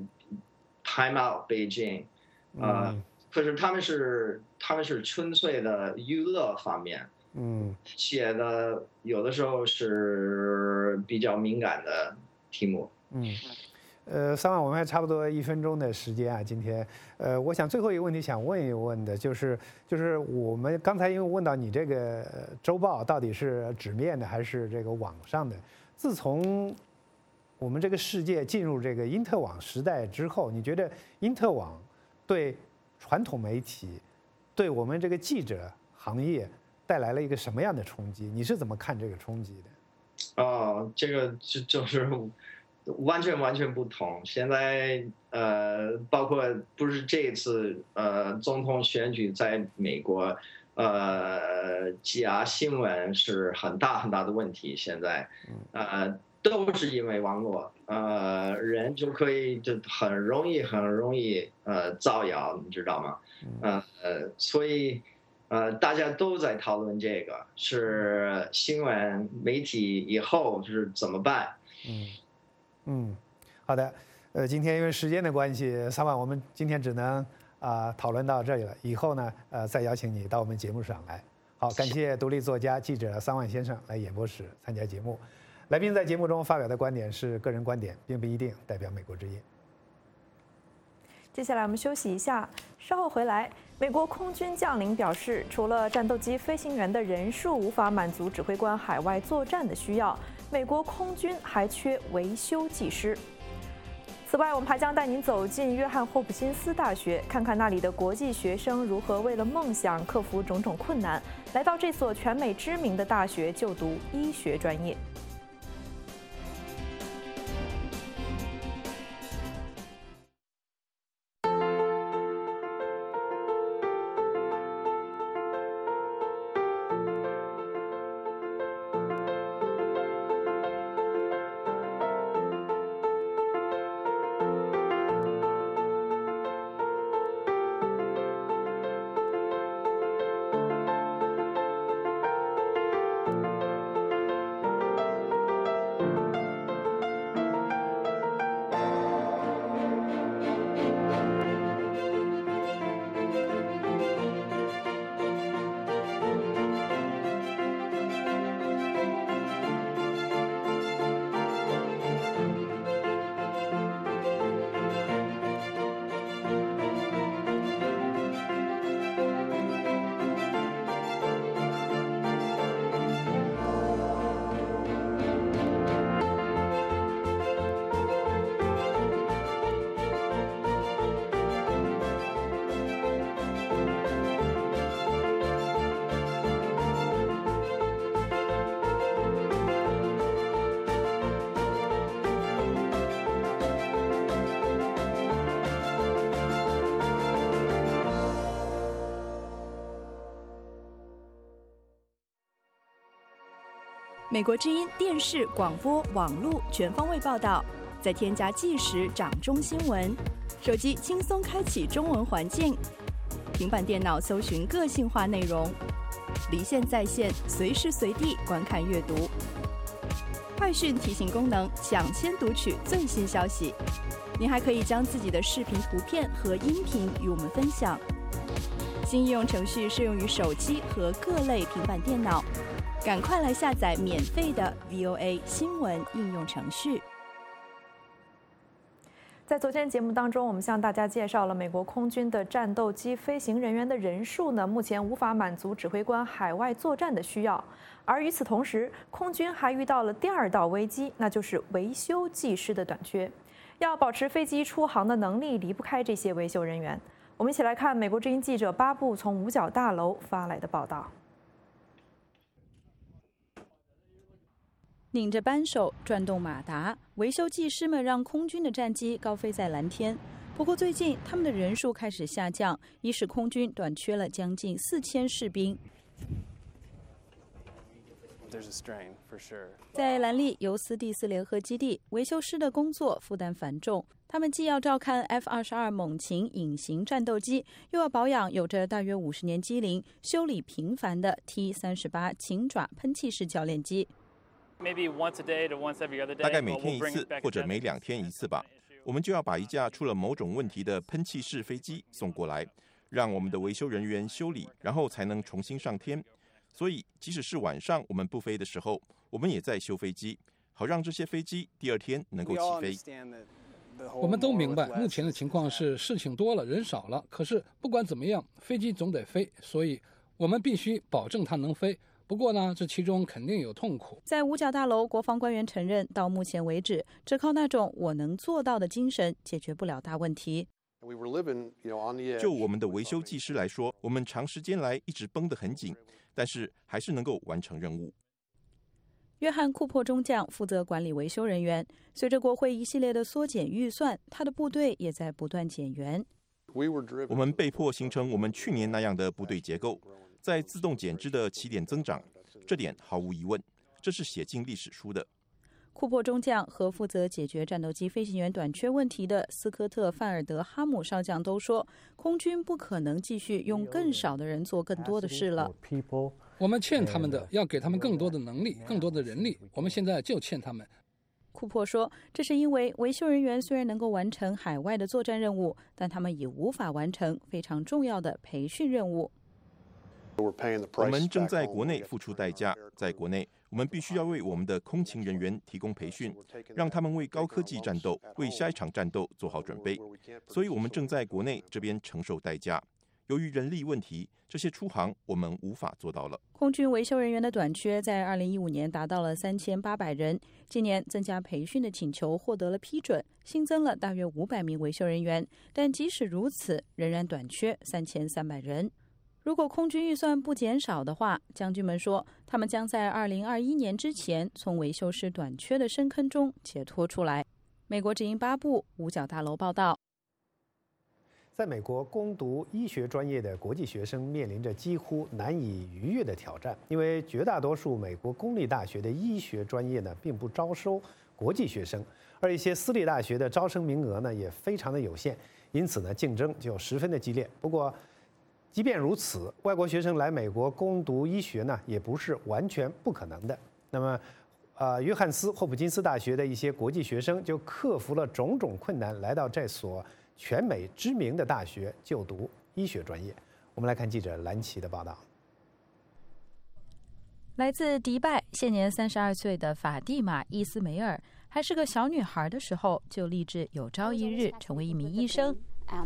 Time Out Beijing。呃，可是他们是他们是纯粹的娱乐方面， 嗯， 写的有的时候是比较敏感的题目， 嗯，呃，三万，我们还差不多一分钟的时间啊，今天，呃，我想最后一个问题想问一问的就是，就是我们刚才因为问到你这个周报到底是纸面的还是这个网上的，自从我们这个世界进入这个因特网时代之后，你觉得因特网对传统媒体，对我们这个记者行业带来了一个什么样的冲击？你是怎么看这个冲击的？ 哦，这个就就是完全完全不同。现在呃，包括不是这一次呃总统选举在美国，呃，假新闻是很大很大的问题。现在呃都是因为网络，呃，人就可以就很容易很容易呃造谣，你知道吗？呃呃，所以呃大家都在讨论这个是新闻媒体以后是怎么办？ 嗯嗯，好的，呃，今天因为时间的关系，三万我们今天只能啊、呃、讨论到这里了。以后呢，呃，再邀请你到我们节目上来。好，感谢独立作家记者三万先生来演播室参加节目。来宾在节目中发表的观点是个人观点，并不一定代表美国之音。 接下来我们休息一下，稍后回来。美国空军将领表示，除了战斗机飞行员的人数无法满足指挥官海外作战的需要，美国空军还缺维修技师。此外，我们还将带您走进约翰霍普金斯大学，看看那里的国际学生如何为了梦想克服种种困难，来到这所全美知名的大学就读医学专业。 美国之音电视、广播、网络全方位报道，再添加即时掌中新闻，手机轻松开启中文环境，平板电脑搜寻个性化内容，离线在线，随时随地观看阅读。快讯提醒功能，抢先读取最新消息。您还可以将自己的视频、图片和音频与我们分享。新应用程序适用于手机和各类平板电脑，赶快来下载免费的 V O A 新闻应用程序。 在昨天节目当中，我们向大家介绍了美国空军的战斗机飞行人员的人数呢，目前无法满足指挥官海外作战的需要。而与此同时，空军还遇到了第二道危机，那就是维修技师的短缺。要保持飞机出航的能力，离不开这些维修人员。我们一起来看美国之音记者巴布从五角大楼发来的报道。 拧着扳手，转动马达，维修技师们让空军的战机高飞在蓝天。不过最近，他们的人数开始下降，一使空军短缺了将近四千士兵。在兰利尤斯蒂斯联合基地，维修师的工作负担繁重。他们既要照看 F 二十二猛禽隐形战斗机，又要保养有着大约五十年机龄、修理频繁的 T 三十八禽爪喷气式教练机。 大概每天一次，或者每两天一次吧。我们就要把一架出了某种问题的喷气式飞机送过来，让我们的维修人员修理，然后才能重新上天。所以，即使是晚上我们不飞的时候，我们也在修飞机，好让这些飞机第二天能够起飞。 我们都明白，目前的情况是事情多了，人少了。可是不管怎么样，飞机总得飞，所以我们必须保证它能飞。不过呢，这其中肯定有痛苦。 在五角大楼，国防官员承认，到目前为止，只靠那种我能做到的精神，解决不了大问题。 就我们的维修技师来说，我们长时间来一直绷得很紧，但是还是能够完成任务。 约翰·库珀中将负责管理维修人员。随着国会一系列的缩减预算，他的部队也在不断减员。 我们被迫形成我们去年那样的部队结构，在自动减支的起点增长，这点毫无疑问，这是写进历史书的。 库珀中将和负责解决战斗机飞行员短缺问题的斯科特·范尔德哈姆少将都说，空军不可能继续用更少的人做更多的事了。 我们欠他们的，要给他们更多的能力、更多的人力。我们现在就欠他们。 库珀说，这是因为维修人员虽然能够完成海外的作战任务，但他们也无法完成非常重要的培训任务。 我们正在国内付出代价，在国内，我们必须要为我们的空勤人员提供培训，让他们为高科技战斗、为下一场战斗做好准备。所以，我们正在国内这边承受代价。由于人力问题，这些出航我们无法做到了。 空军维修人员的短缺在二零一五年达到了三千八百人，今年增加培训的请求获得了批准，新增了大约五百名维修人员，但即使如此，仍然短缺三千三百人。如果空军预算不减少的话，将军们说，他们将在二零二一年之前从维修师短缺的深坑中解脱出来。美国之音八部五角大楼报道。 在美国攻读医学专业的国际学生面临着几乎难以逾越的挑战，因为绝大多数美国公立大学的医学专业呢并不招收国际学生，而一些私立大学的招生名额呢也非常的有限，因此呢竞争就十分的激烈。不过，即便如此，外国学生来美国攻读医学呢也不是完全不可能的。那么，呃，约翰斯霍普金斯大学的一些国际学生就克服了种种困难，来到这所全美知名的大学就读医学专业。我们来看记者兰奇的报道。 来自迪拜，现年三十二岁的法蒂玛·伊斯梅尔，还是个小女孩的时候，就立志有朝一日成为一名医生。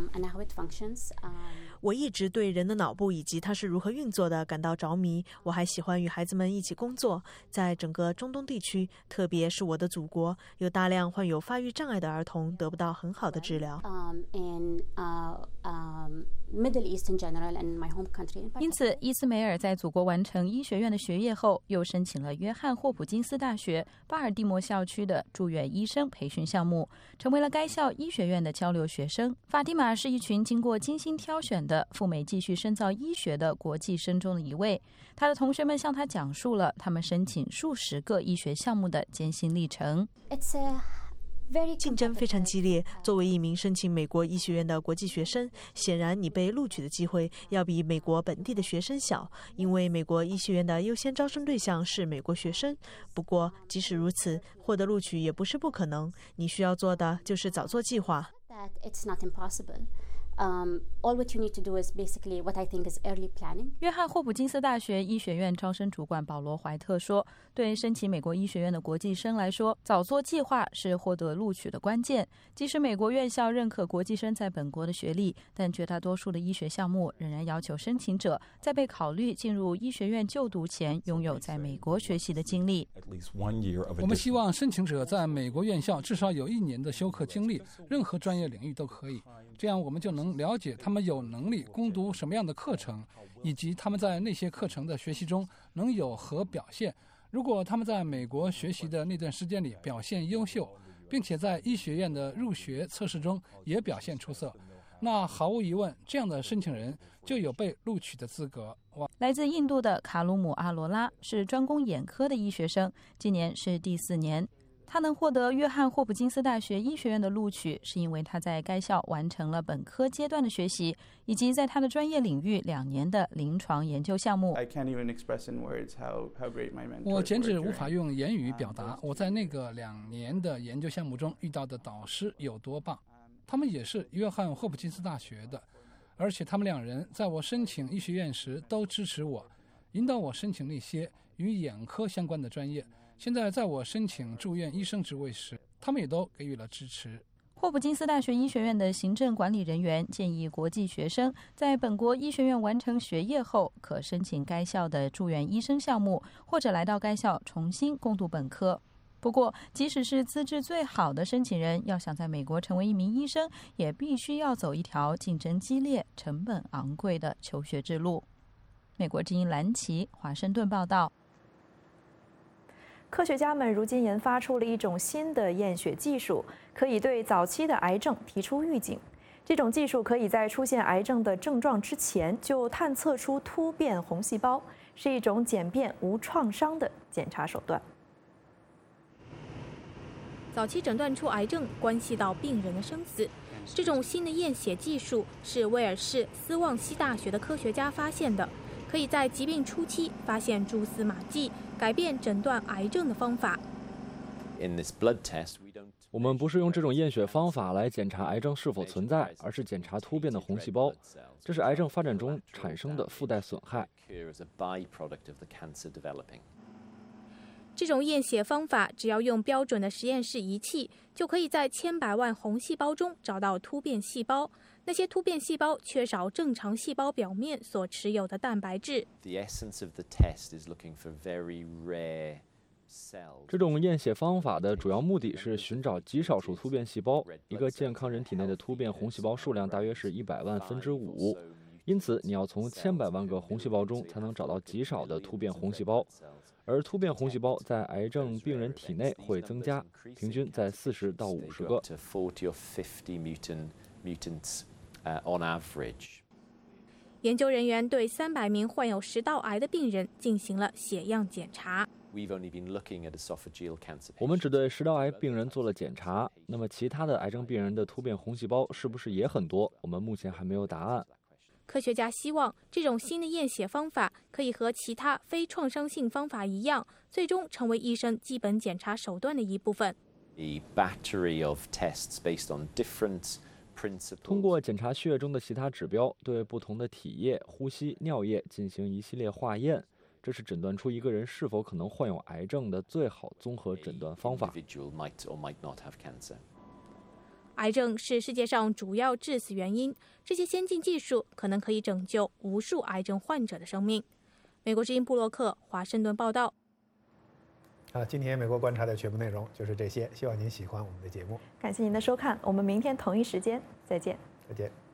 我一直对人的脑部以及它是如何运作的感到着迷。我还喜欢与孩子们一起工作。在整个中东地区，特别是我的祖国，有大量患有发育障碍的儿童得不到很好的治疗。 Um, in, uh, uh, 因此，伊斯梅尔在祖国完成医学院的学业后，又申请了约翰霍普金斯大学巴尔的摩校区的住院医生培训项目，成为了该校医学院的交流学生。法蒂玛是一群经过精心挑选的赴美继续深造医学的国际生中的一位。他的同学们向他讲述了他们申请数十个医学项目的艰辛历程。 竞争非常激烈。作为一名申请美国医学院的国际学生，显然你被录取的机会要比美国本地的学生小，因为美国医学院的优先招生对象是美国学生。不过，即使如此，获得录取也不是不可能。你需要做的就是早做计划。 Um, all what you need to do is basically what I think is early planning. 约翰霍普金斯大学医学院招生主管保罗·怀特说，对申请美国医学院的国际生来说，早做计划是获得录取的关键。即使美国院校认可国际生在本国的学历，但绝大多数的医学项目仍然要求申请者在被考虑进入医学院就读前拥有在美国学习的经历。 我们希望申请者在美国院校至少有一年的修课经历，任何专业领域都可以。这样我们就能了解他们有能力攻读什么样的课程，以及他们在那些课程的学习中能有何表现。如果他们在美国学习的那段时间里表现优秀，并且在医学院的入学测试中也表现出色，那毫无疑问，这样的申请人就有被录取的资格。 来自印度的卡鲁姆·阿罗拉是专攻眼科的医学生，今年是第四年。他能获得约翰霍普金斯大学医学院的录取，是因为他在该校完成了本科阶段的学习，以及在他的专业领域两年的临床研究项目。 我简直无法用言语表达我在那个两年的研究项目中遇到的导师有多棒。他们也是约翰霍普金斯大学的，而且他们两人在我申请医学院时都支持我，引导我申请那些与眼科相关的专业。现在在我申请住院医生职位时，他们也都给予了支持。 霍普金斯大学医学院的行政管理人员建议国际学生在本国医学院完成学业后，可申请该校的住院医生项目，或者来到该校重新攻读本科。不过，即使是资质最好的申请人，要想在美国成为一名医生，也必须要走一条竞争激烈、成本昂贵的求学之路。美国之音蓝旗华盛顿报道。科学家们如今研发出了一种新的验血技术，可以对早期的癌症提出预警。这种技术可以在出现癌症的症状之前就探测出突变红细胞，是一种简便无创伤的检查手段。 早期诊断出癌症关系到病人的生死。这种新的验血技术是威尔士斯旺西大学的科学家发现的，可以在疾病初期发现蛛丝马迹，改变诊断癌症的方法。 我们不是用这种验血方法来检查癌症是否存在，而是检查突变的红细胞，这是癌症发展中产生的附带损害。 这种验血方法只要用标准的实验室仪器，就可以在千百万红细胞中找到突变细胞。那些突变细胞缺少正常细胞表面所持有的蛋白质。 这种验血方法的主要目的是寻找极少数突变细胞。一个健康人体内的突变红细胞数量大约是一百万分之五，因此你要从千百万个红细胞中才能找到极少的突变红细胞。而突变红细胞在癌症病人体内会增加，平均在四十到五十个。 研究人员对三百名患有食道癌的病人进行了血样检查。 我们只对食道癌病人做了检查，那么其他的癌症病人的突变红细胞是不是也很多？我们目前还没有答案。 科学家希望这种新的验血方法可以和其他非创伤性方法一样，最终成为医生基本检查手段的一部分。 通过检查血液中的其他指标，对不同的体液、呼吸、尿液进行一系列化验，这是诊断出一个人是否可能患有癌症的最好综合诊断方法。 癌症是世界上主要致死原因，这些先进技术可能可以拯救无数癌症患者的生命。美国之音部落克华盛顿报道。 好，今天美国观察的全部内容就是这些，希望您喜欢我们的节目。 感谢您的收看，我们明天同一时间再见。 再见。